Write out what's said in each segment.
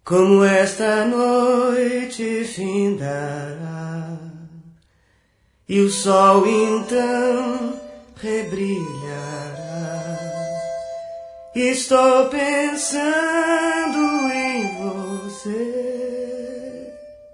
Como esta noite findará e o sol então rebrilhará. Estou pensando em você.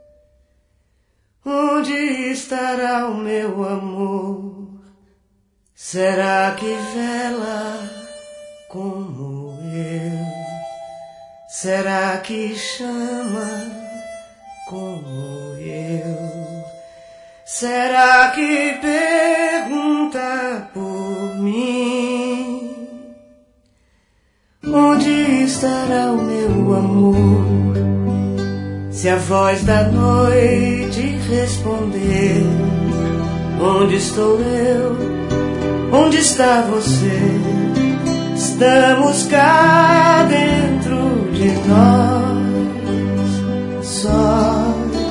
Onde estará o meu amor? Será que vela como eu? Será que chama como eu? Será que pergunta por mim? Onde estará o meu amor? Se a voz da noite responder, onde estou eu? Onde está você? Estamos cá dentro de nós, só.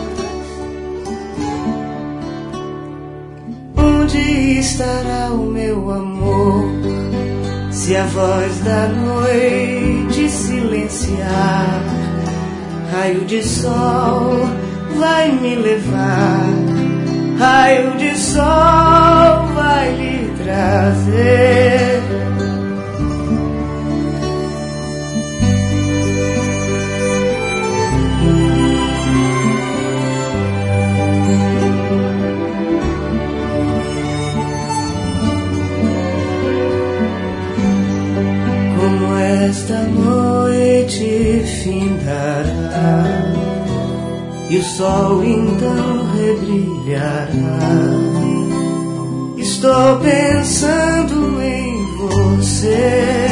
Onde estará o meu amor? Se a voz da noite silenciar, raio de sol vai me levar, raio de sol vai lhe trazer. Como esta noite findará e o sol então rebrilhará. Estou pensando em você.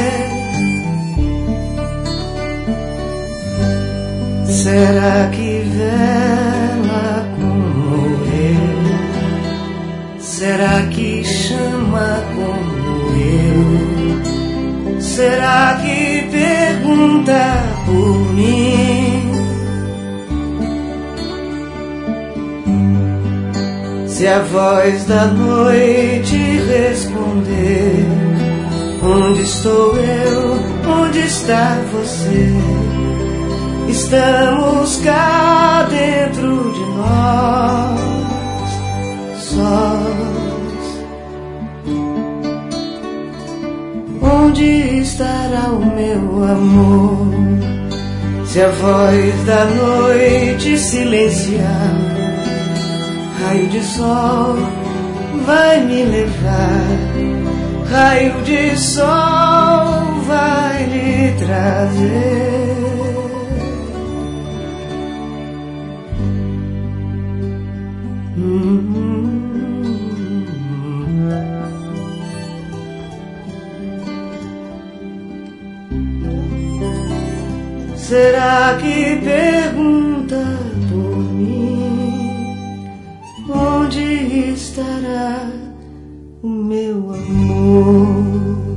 Será que vela como eu? Será que chama como eu? Será que pergunta por mim? Se a voz da noite responder, onde estou eu? Onde está você? Estamos cá dentro de nós, sós. Onde estará o meu amor? Se a voz da noite silenciar, raio de sol vai me levar, raio de sol vai lhe trazer. Será que pergunta por mim? Onde estará o meu amor?